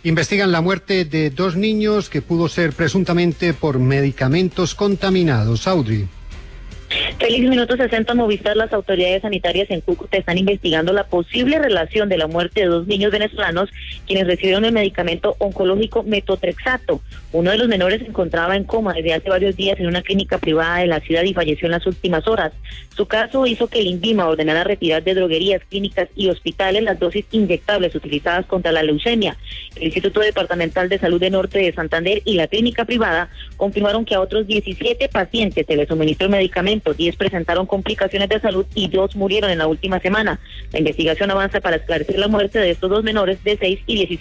Investigan la muerte de 2 niños que pudo ser presuntamente por medicamentos contaminados. Audrey. Félix, Minuto 60 Movistar. Las autoridades sanitarias en Cúcuta están investigando la posible relación de la muerte de 2 niños venezolanos quienes recibieron el medicamento oncológico metotrexato. Uno de los menores se encontraba en coma desde hace varios días en una clínica privada de la ciudad y falleció en las últimas horas. Su caso hizo que el INVIMA ordenara retirar de droguerías, clínicas y hospitales las dosis inyectables utilizadas contra la leucemia. El Instituto Departamental de Salud de Norte de Santander y la clínica privada confirmaron que a otros 17 pacientes se les suministró el medicamento, 10 presentaron complicaciones de salud y 2 murieron en la última semana. La investigación avanza para esclarecer la muerte de estos 2 menores de 6 y 16